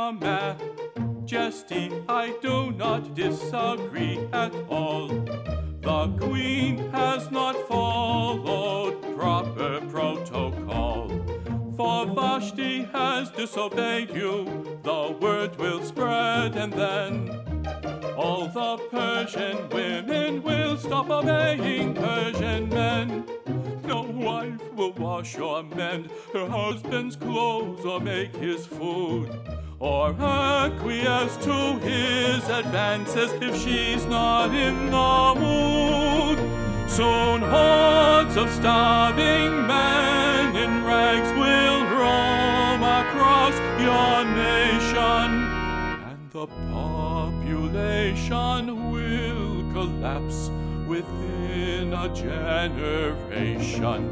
Majesty, I do not disagree at all. The Queen has not followed proper protocol. For Vashti has disobeyed you, the word will spread, and then all the Persian women will stop obeying Persian men. No wife will wash or mend her husband's clothes or make his food, or acquiesce to his advances if she's not in the mood. Soon hordes of starving men in rags will roam across your nation, and the population will collapse within a generation.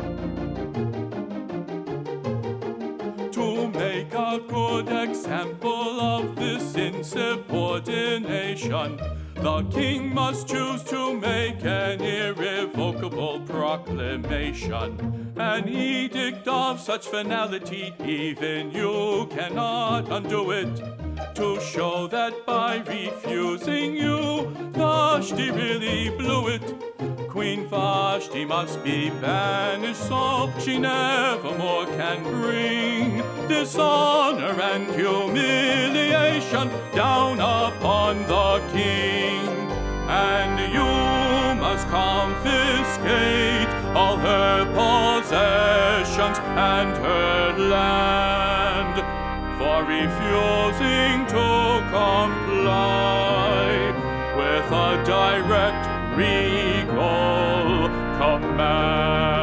To make a good example of this insubordination, the king must choose to make an irrevocable proclamation, an edict of such finality even you cannot undo it, to show that by refusing you, Vashti really blew it. Queen Vashti must be banished so she never more can bring dishonor and humiliation down upon the king. And you must confiscate all her possessions and her land for refusing to comply with a direct regal command.